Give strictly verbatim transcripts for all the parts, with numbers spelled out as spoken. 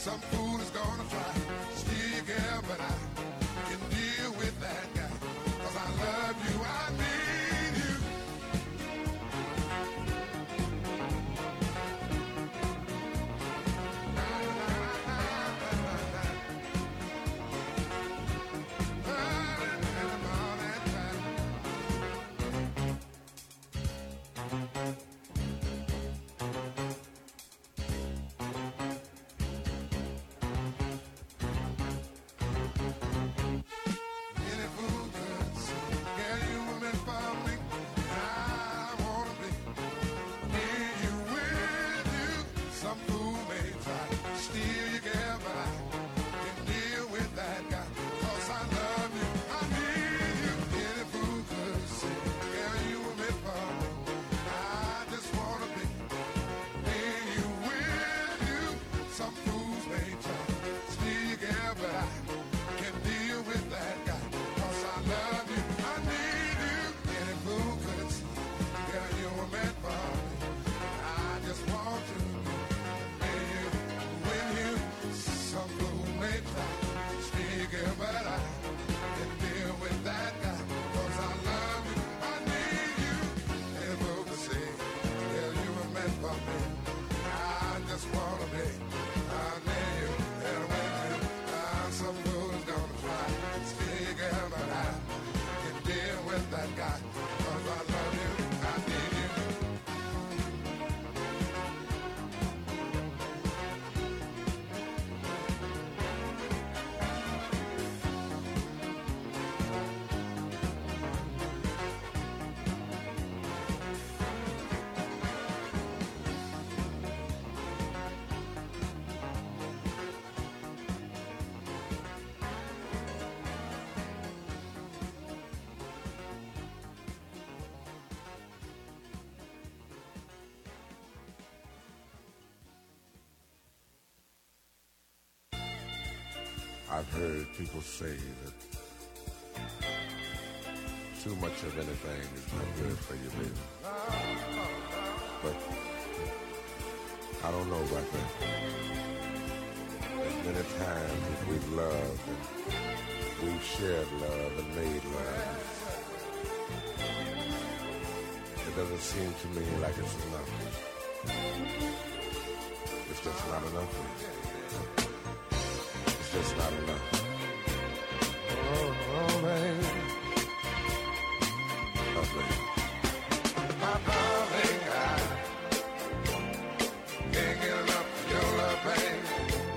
Some fool is gonna try to steal your girl, but I can deal with that guy. Cause I love you, I need you. I've heard people say that too much of anything is not good for you, baby. But I don't know about that. There's many times that we've loved and we've shared love and made love. It doesn't seem to me like it's enough. It's just not enough. It's not enough. Oh, oh, baby. Oh, baby. My darling, I can't get enough of your love, baby.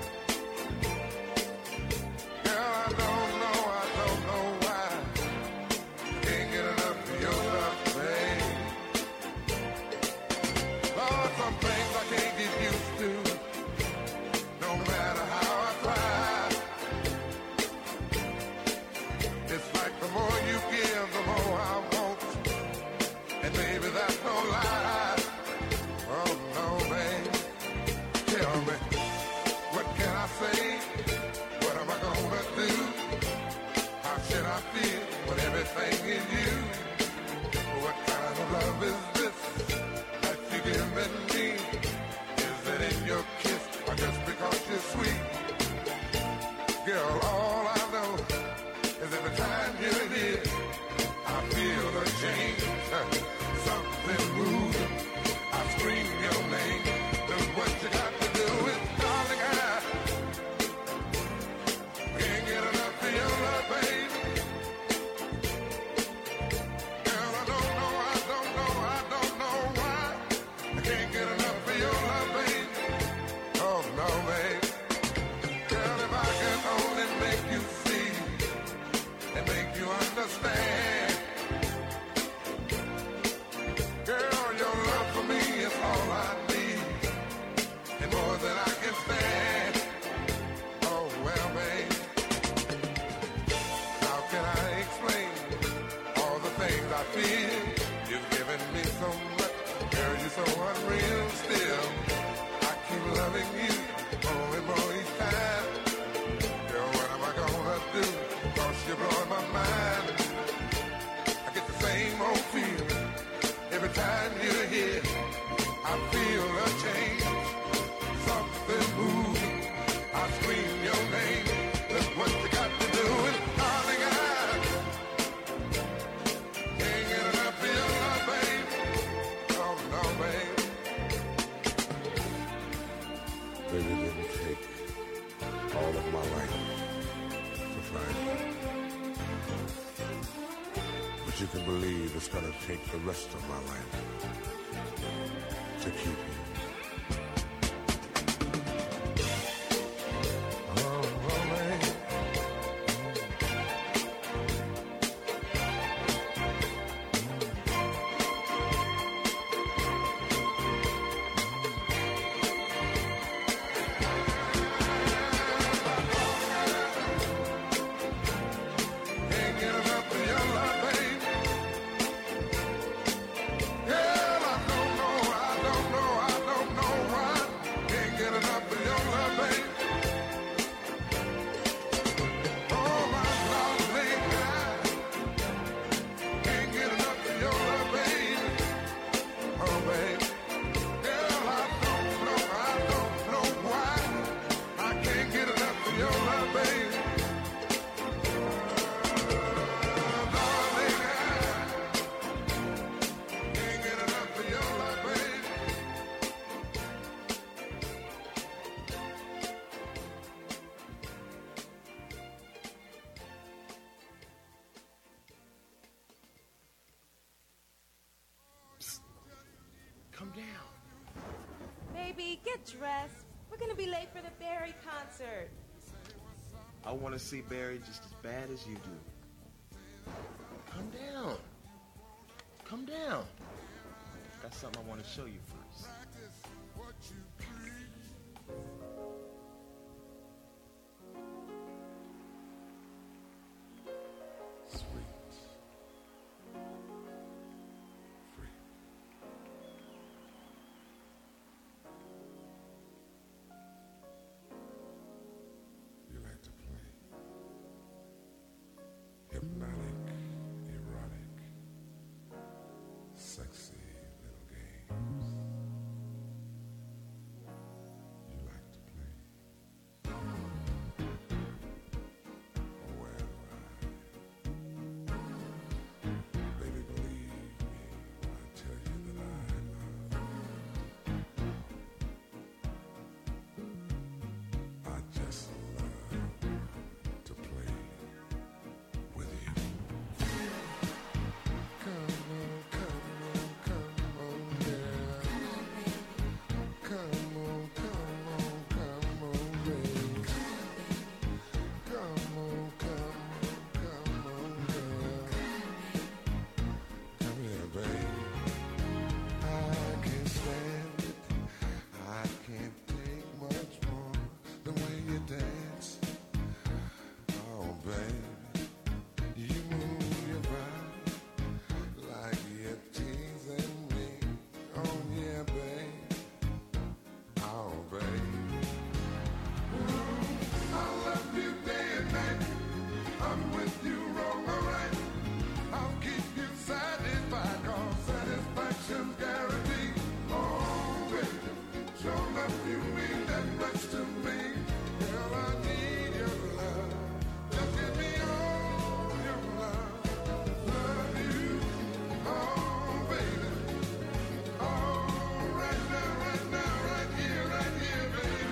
Girl, I don't know, I don't know why. Can't get enough of your love, baby. Lord, some things I can't get used to. No matter how I try. Baby, it didn't take all of my life to find you. But you can believe it's gonna take the rest of my life to keep you. Come down. Baby, get dressed. We're gonna be late for the Barry concert. I want to see Barry just as bad as you do. Come down. Come down. Got something I want to show you first. Hypnotic, erotic, sexy little games you like to play. Well, I, baby, believe me when I tell you that I love. I just love to play with you. Come on, come on, come on, girl. Come on, come on, come on, baby. Come on, come on, come on, girl. Come here, baby. I can't stand it. I can't take much more the way you dance. Oh, baby. You move your body like you're teasing me. Oh, yeah, babe. Oh, babe. I love you day and night. I'm with you wrong or right. I'll keep you satisfied, 'cause satisfaction's guaranteed. Oh, baby, sure enough you mean that much to me. Girl, I need your love. Just give me all your love. Love you, oh baby, oh right now, right now, right here, right here, baby.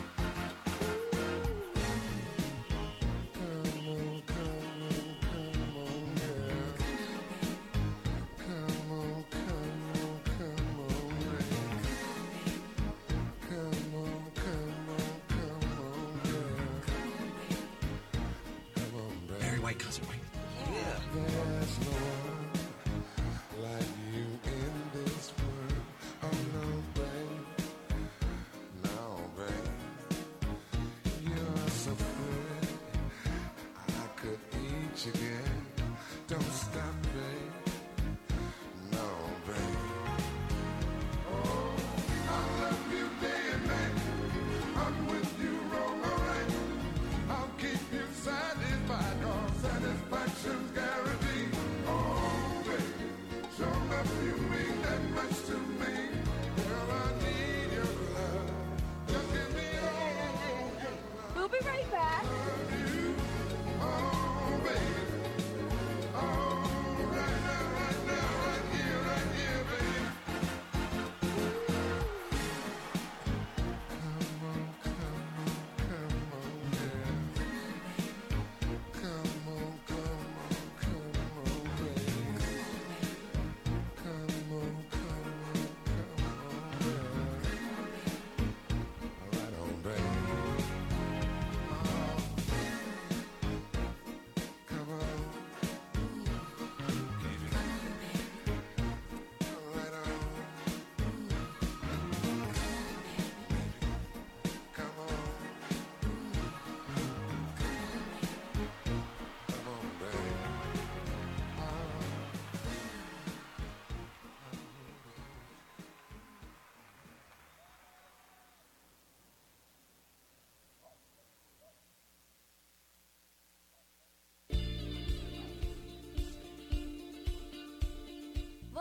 Come on, come on, come on, girl. Come on, come on, come on, baby. Come on, come on,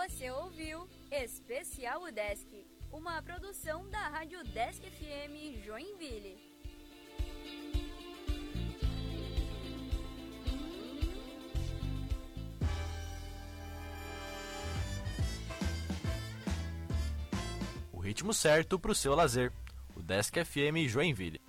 Você ouviu Especial UDESC, uma produção da Rádio UDESC F M Joinville. O ritmo certo para o seu lazer. UDESC F M Joinville.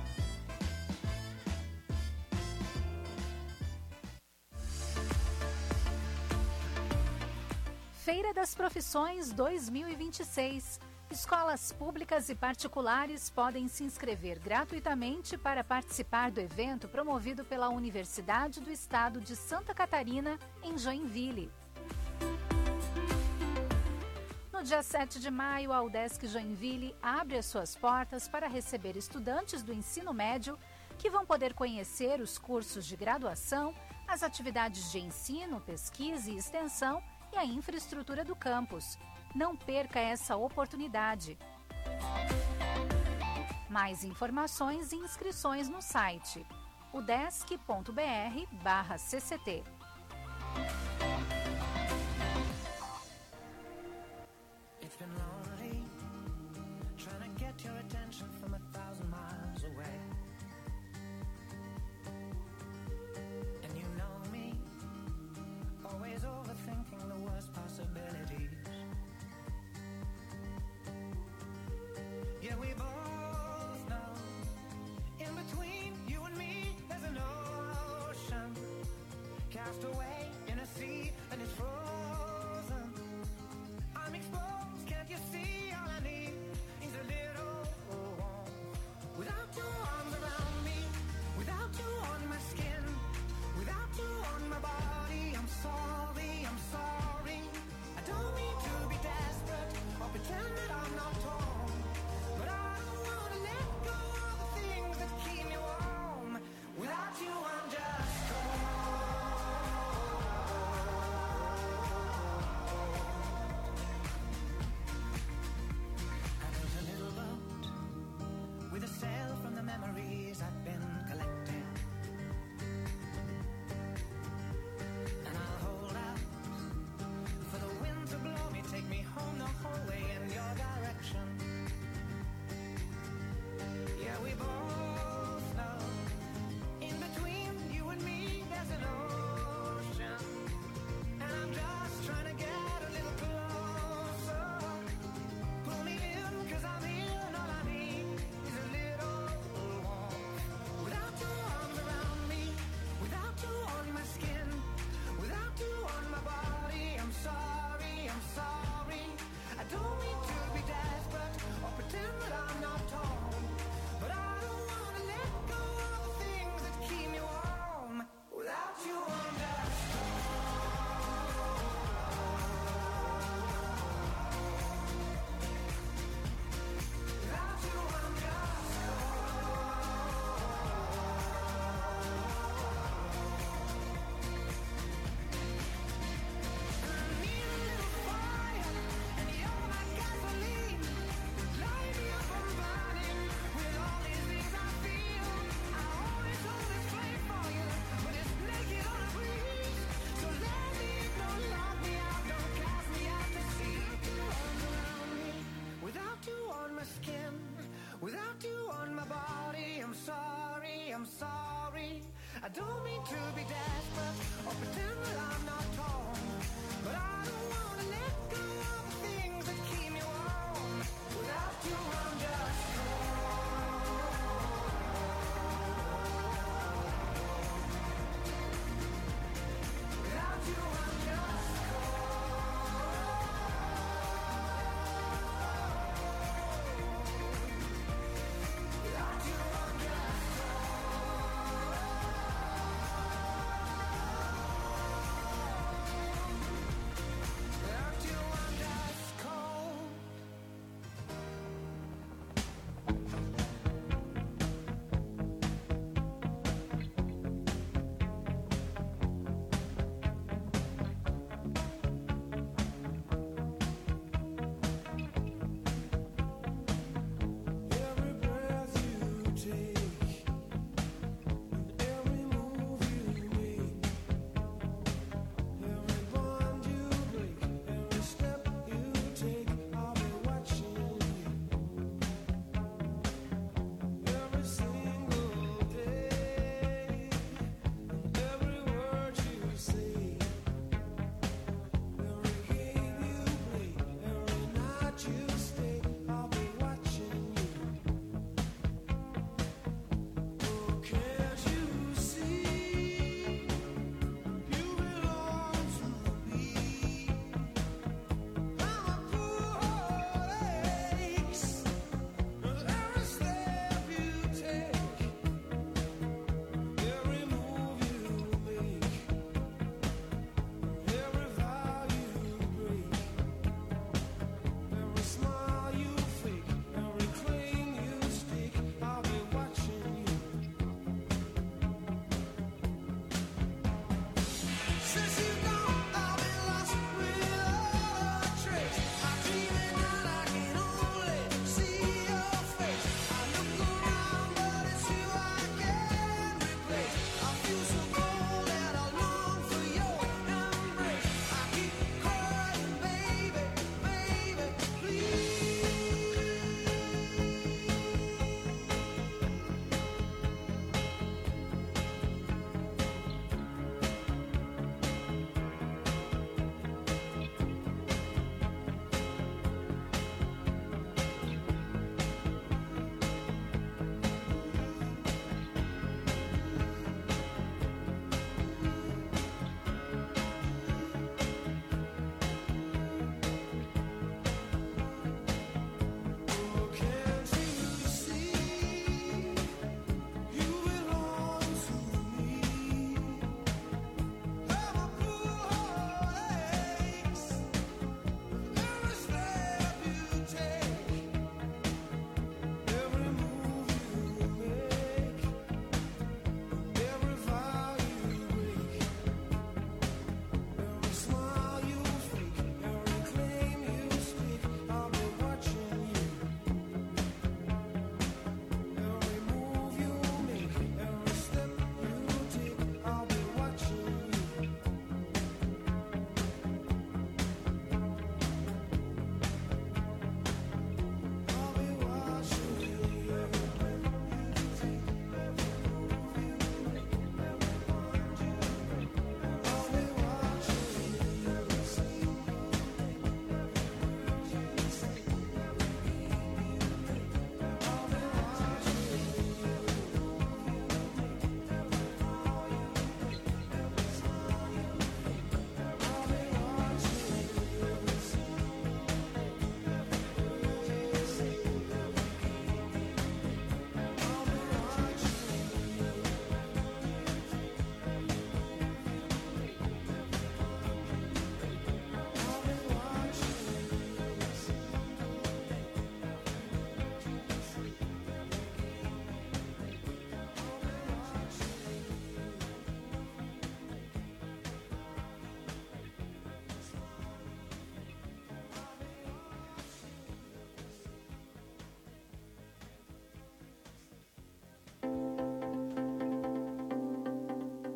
Feira das Profissões dois mil e vinte e seis. Escolas públicas e particulares podem se inscrever gratuitamente para participar do evento promovido pela Universidade do Estado de Santa Catarina, em Joinville. No dia sete de maio, a UDESC Joinville abre as suas portas para receber estudantes do ensino médio que vão poder conhecer os cursos de graduação, as atividades de ensino, pesquisa e extensão e a infraestrutura do campus. Não perca essa oportunidade. Mais informações e inscrições no site udesc ponto br barra C C T.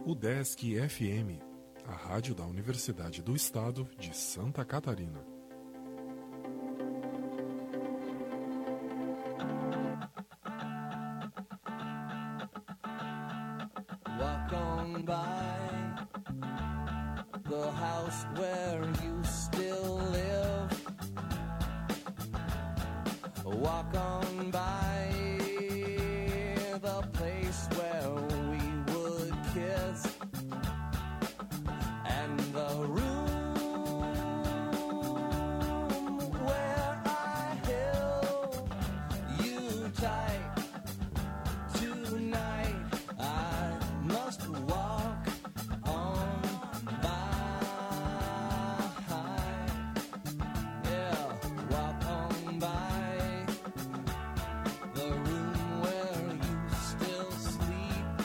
UDESC F M, a rádio da Universidade do Estado de Santa Catarina. Walk on by the house where you still live. Walk on by the place where we would kiss, and the room where I held you tight. Tonight I must walk on by. Yeah, walk on by the room where you still sleep.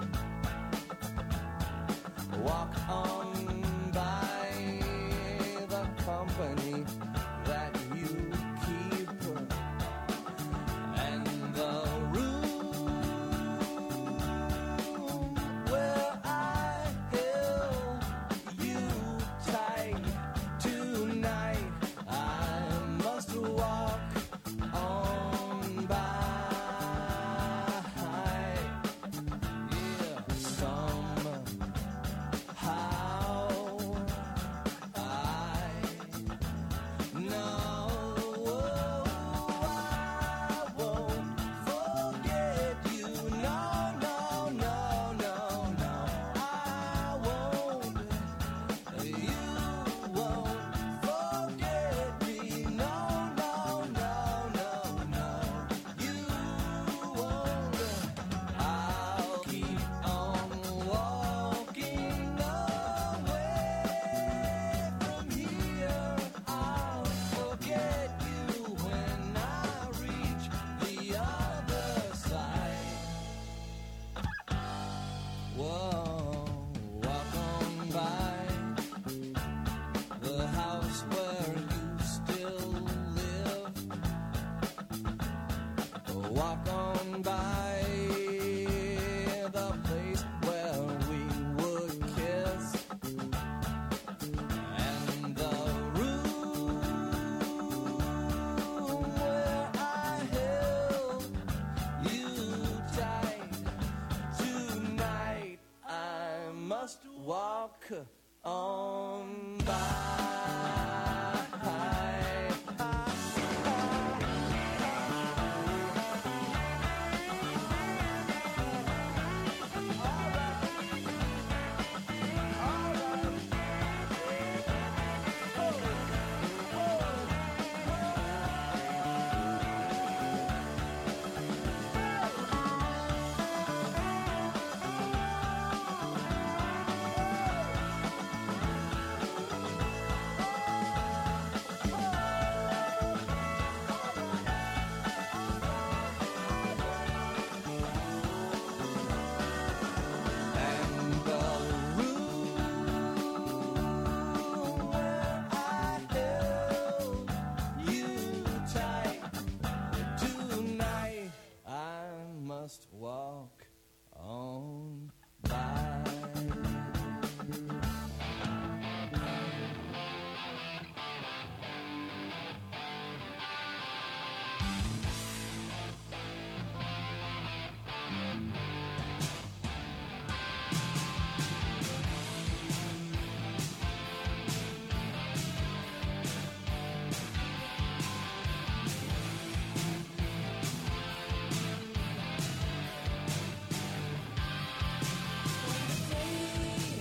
Walk on by the company that you keep, and the room where I held you tight. Tonight I must walk on by. Yeah, somehow I know I won't forget you. No, no, no, no, no, I won't. You won't forget me. No, no, no, no, no, you won't. I'll keep on walking away from here. I'll forget you when I reach the other side. Whoa, walk on by the house where you still live. Walk on by the place where we would kiss, and the room where I held you tight. Tonight I must walk on by. And the room where I held you tight. Tonight I must walk on by. When the day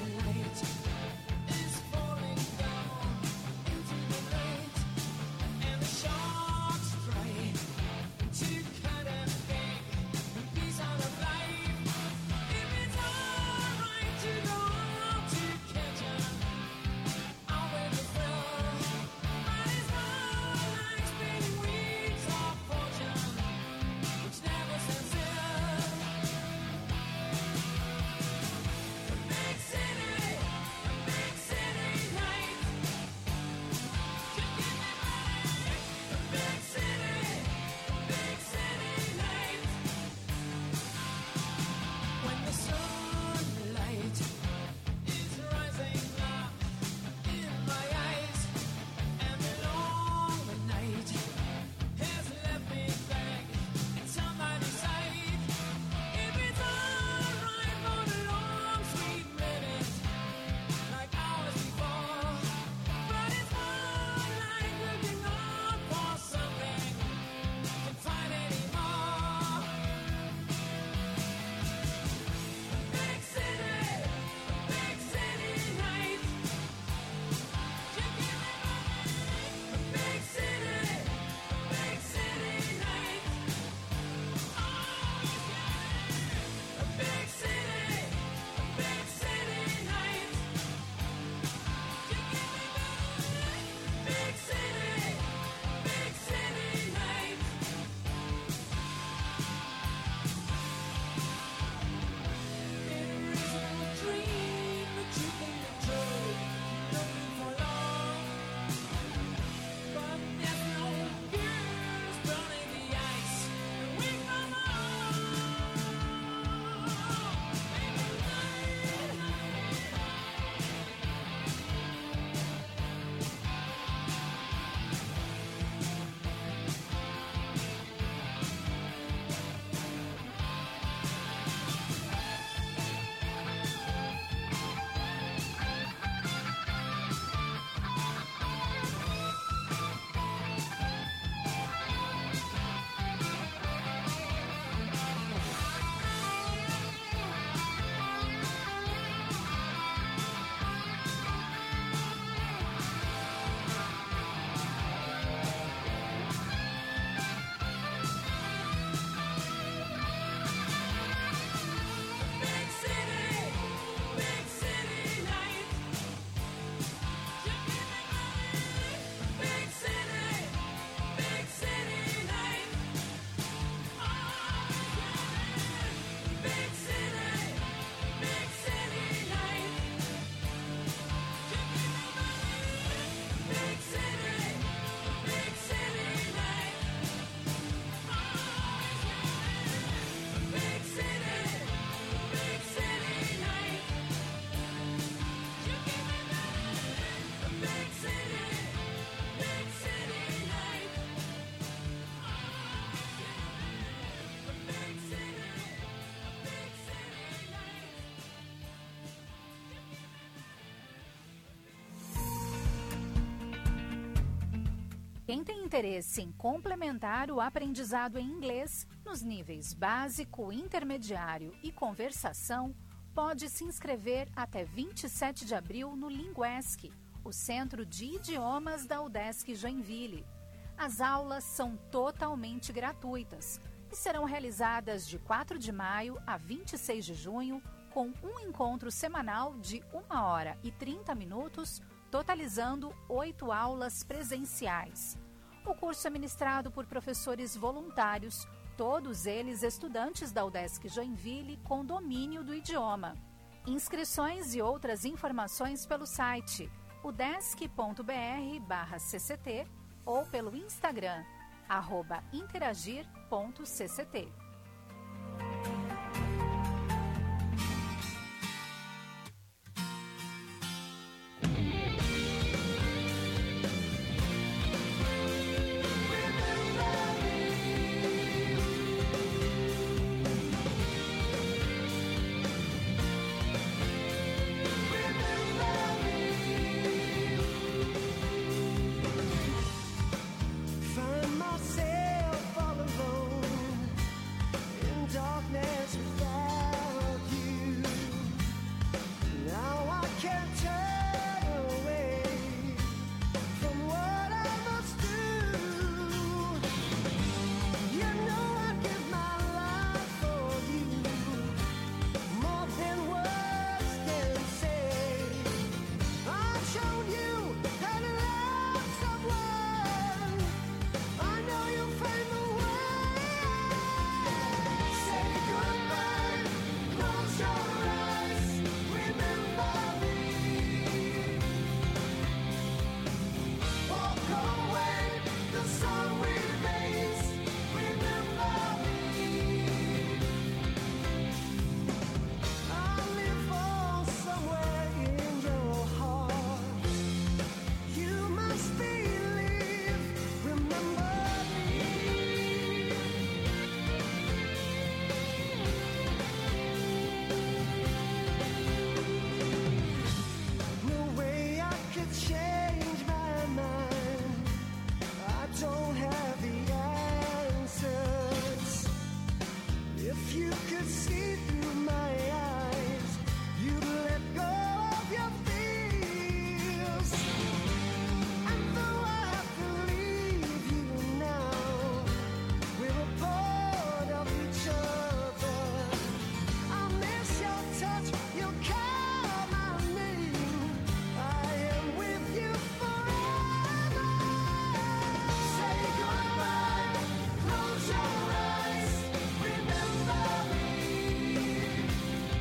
Quem tem interesse em complementar o aprendizado em inglês nos níveis básico, intermediário e conversação, pode se inscrever até vinte e sete de abril no Linguesc, o Centro de Idiomas da UDESC Joinville. As aulas são totalmente gratuitas e serão realizadas de quatro de maio a vinte e seis de junho, com um encontro semanal de uma hora e trinta minutos, totalizando oito aulas presenciais. O curso é ministrado por professores voluntários, todos eles estudantes da UDESC Joinville com domínio do idioma. Inscrições e outras informações pelo site udesc.br barra cct ou pelo Instagram, arroba interagir.cct. Find myself all alone in darkness without you. Now I can't turn away from what I must do. You know I'd give my life for you, more than words can say. I've shown you how to love someone. I know you'll find the way. Say goodbye, close your eyes, remember me. Walk away, the sun remains, remember me. I live for somewhere in your heart. You must believe, remember me. No way I could change my mind. I don't have the answers. If you could see through my eyes, you'd let go of your fears. And though I have to leave you now, we're a part of each other. I miss your touch, you'll call my name. I am with you forever. Say goodbye, close your eyes, remember me.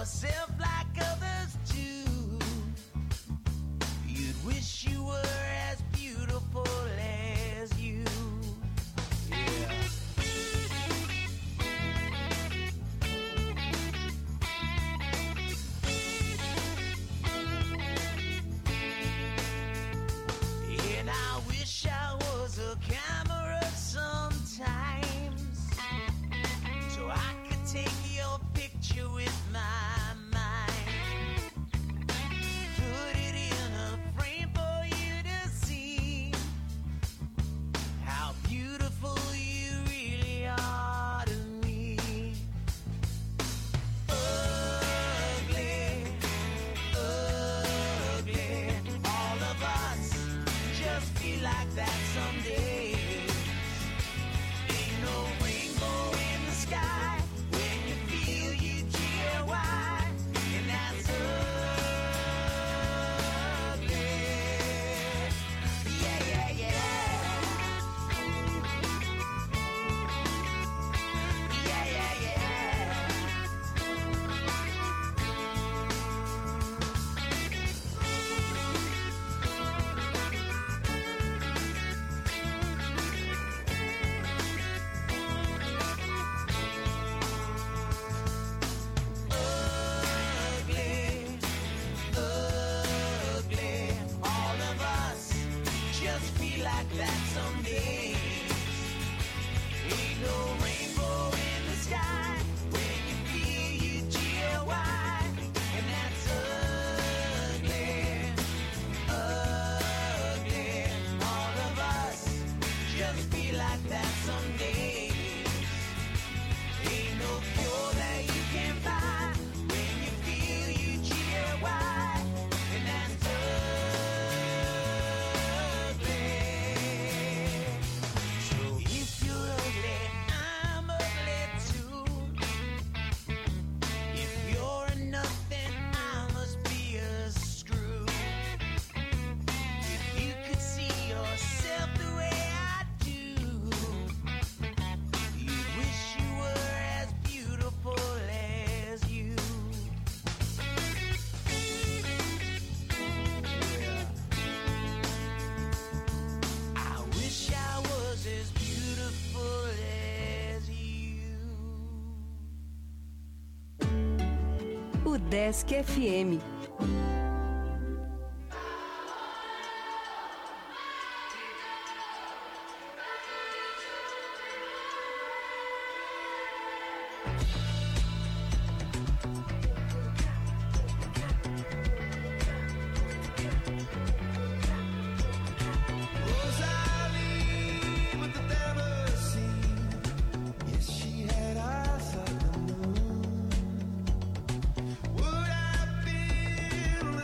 yourself like others do. You'd wish you were as beautiful as you. Yeah. And I wish I was a camera sometimes, so I could take your picture with my mind, put it in a frame for you to see how beautiful you really are to me. Ugly, ugly, all of us just feel like that someday. Ain't no rainbow in the sky when you feel you G L Y, and that's ugly. Yeah, yeah, yeah. Yeah, yeah, yeah. Ugly, ugly, all of us just feel like that some days. Ain't no rainbow in the sky when you feel you G L Y, and that's ugly, ugly, all of us just feel like that some days. Ain't no cure that you can find when you feel you G L Y, and that's ugly. So if you're ugly, I'm ugly too. If you're a nothing, I must be a screw. If you could see yourself the way I do, you'd wish you were as beautiful as you. I wish I was as beautiful as you. O Desk F M. Rosalie with the never seen. Yes, she had eyes like the moon. Would I feel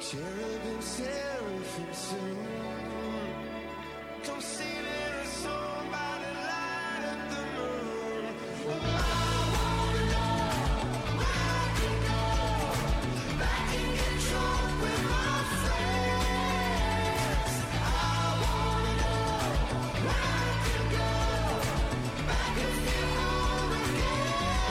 Cherubim, seraphim soon. Come see little somebody light up the moon. Oh, I wanna know where I can go. Back and get drunk with my friends. I wanna know where I can go. Back and feel home again.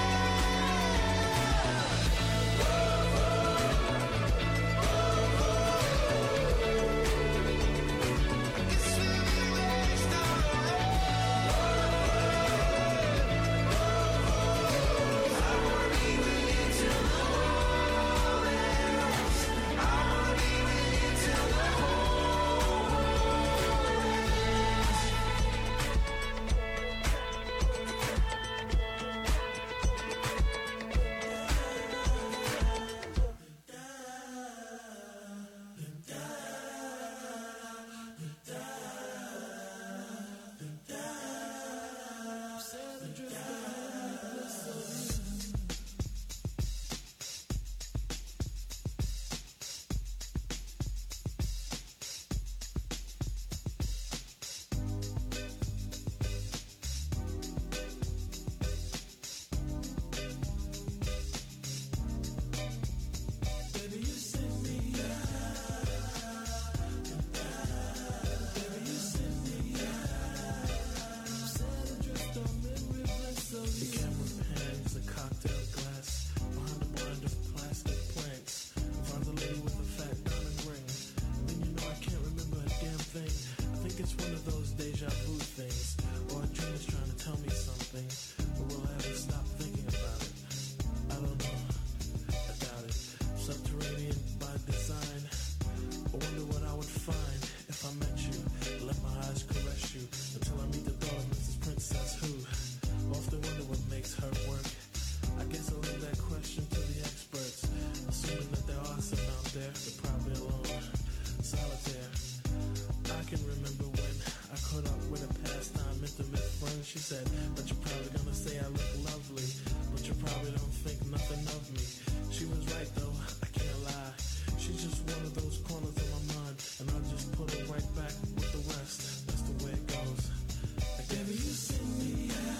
She said, but you're probably gonna say I look lovely, but you probably don't think nothing of me. She was right though, I can't lie. She's just one of those corners of my mind, and I'll just put her right back with the rest. That's the way it goes. I guess. Baby, you send me out.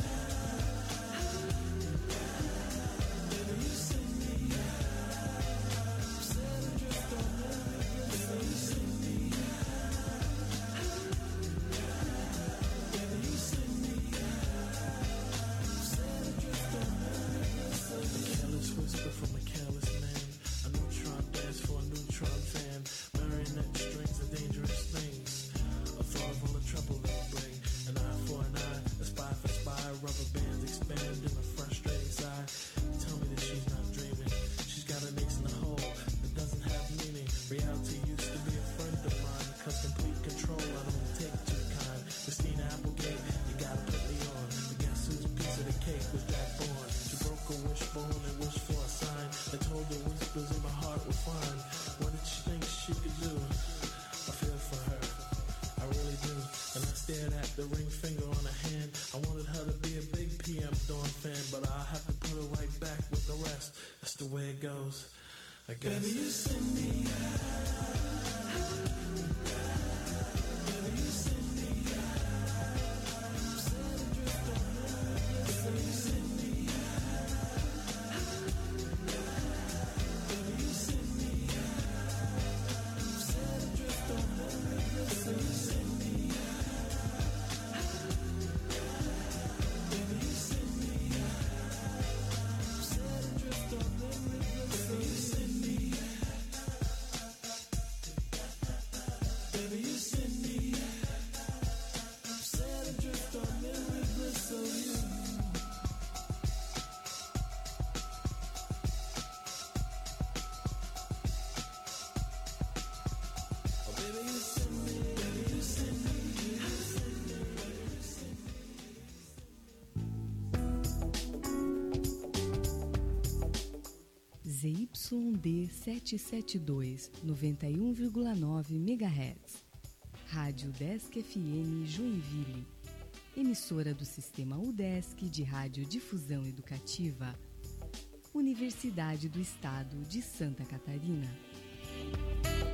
Baby, you send me out. Said I just don't know. Baby, you send me out. Baby, you send me out. Whisper from a careless man. A neutron dance for a neutron fan. Marionette strings are dangerous things. A thought of all the trouble they bring. An eye for an eye, a spy for spy. Rubber bands expand in a frustrating sigh. Tell me that she's not dreaming. She's got an ace in the hole that doesn't have meaning. Reality used to be a friend of mine. Cause complete control I don't take too kind. Christina Applegate, you gotta put me on. But guess whose piece of the cake was Jack Bourne? She broke a wishbone and wished for a sign. I told her whispers in my heart were fine. What did she think she could do? I feel for her, I really do. And I stared at the ring finger on her hand. I wanted her to be a big P M Dawn fan, but I'll have to put her right back with the rest. That's the way it goes, I guess. Baby, you send me out. Baby, you send me out. Said I just don't know. Baby, you send me out. Baby, you send me out. Said I just don't know. Baby, you send me out. Baby, you send me out. Said I just don't know. Baby, you send me out. Baby, you send me out. Said I just don't know. So you. Z Y D setecentos e setenta e dois, noventa e um vírgula nove megahertz. Rádio Desk F M Joinville. Emissora do Sistema UDESC de Radiodifusão Educativa. Universidade do Estado de Santa Catarina.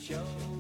show.